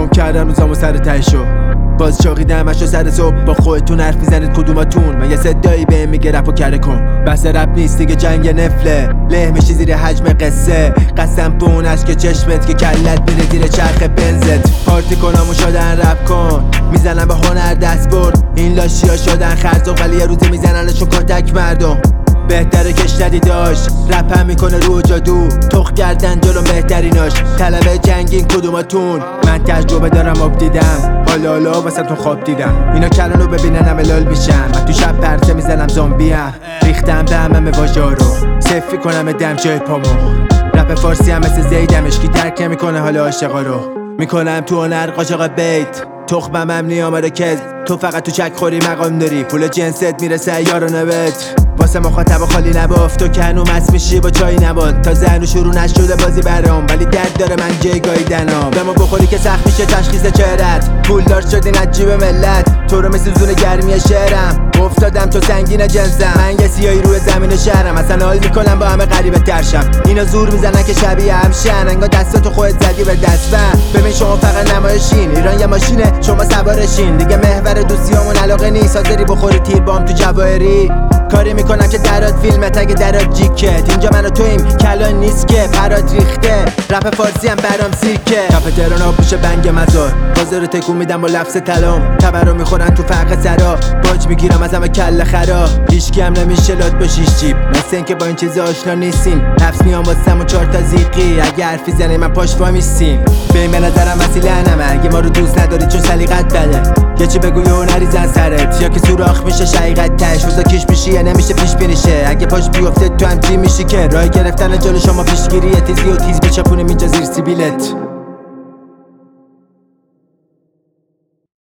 کردم روزامو سر تهشو باز چاقیدم اشو سر صبح با خودتون حرف میزنید کدوماتون من یه صدایی بهم میگه رپو کره کن بحث رپ نیست دیگه جنگ نفله له میشی زیر حجم قصه قسم به اون اشک چشمت که کلت میره زیر چرخ بنزت پارتی کنم و شدن رپ کن میزنم به هنر دست برد این لاشیا شدن خرزق ولی یه روزی میزننشون کتک مردم بهتره کش ندیداش رپ هم میکنه رو جادو تخ کردن جلو بهتریناش طلبه جنگین کدوماتون من تجربه دارم آب دیدم حالا واسه تون خواب دیدم اینا کلانو ببینن همه لال میشن من تو شب پرسه میزنم زامبیم ریختم به همه واژا رو صفی کنم دم جای پامو رپ فارسی هم مثل زیدم اشکی درک نمیکنه حال عاشقا رو میکنم تو هنر قاچاق بیت تخمم هم نیامده کز تو فقط تو چک خوری مقام داری پول جنست میرسه یارو نبت واسه مخاطب خالی نباف تو که هنو مست میشی با چای نبات تا هنو شروع نشده بازی برام ولی درد داره من جایگاهی دنام به ما بخوری که سخت میشه تشخیص چهرت پولدار شدی نجیب ملت تو رو مثل زون گرمی شهرم افتادم تو سنگین جنسم من یه سیاهی روی زمین شهرم اصلا حال میکنم با همه غریبه ترشم اینا زور میزنن که شبیه همشن انگار دستاتو خودت زدی به دستم ببین شما فقط نمایشین ایران یه ماشینه شما سوارشین دیگه محور دوستیامون علاقه نیست حاضری بخوری تیر بام تو جواهری کاری میکنم که درات فیلمت اگه درات جیکت اینجا من و تویم کلان نیست که پرات ریخته رپ فارسی هم برام سیرکه کف تهران آبوش بنگ مزار بازارو تکون میدم با لفظ تلام تبرو میخورن تو فرق سرا باج میگیرم از همه کله خرا هیچکی هم نمیشه لات با شیش جیب مثل این که با این چیزا آشنا نیستین نفس میام واسم و 4 تا زیقی اگه حرفی زنی من پاش وامیستیم ببین به نظرم وسیله نمه اگه ما رو دوست نداری چون سلیقت بده یه چی بگو یه نریزن سرت یا که سوراخ میشه شقیقت تش روزا کش میشی یا نمیشه پیش بینیشه اگه پاش بیفته تو هم چی میشی که راه گرفتن جلو شما پیشگیری تیزی و تیز بچپونیم اینجا زیر سیبیلت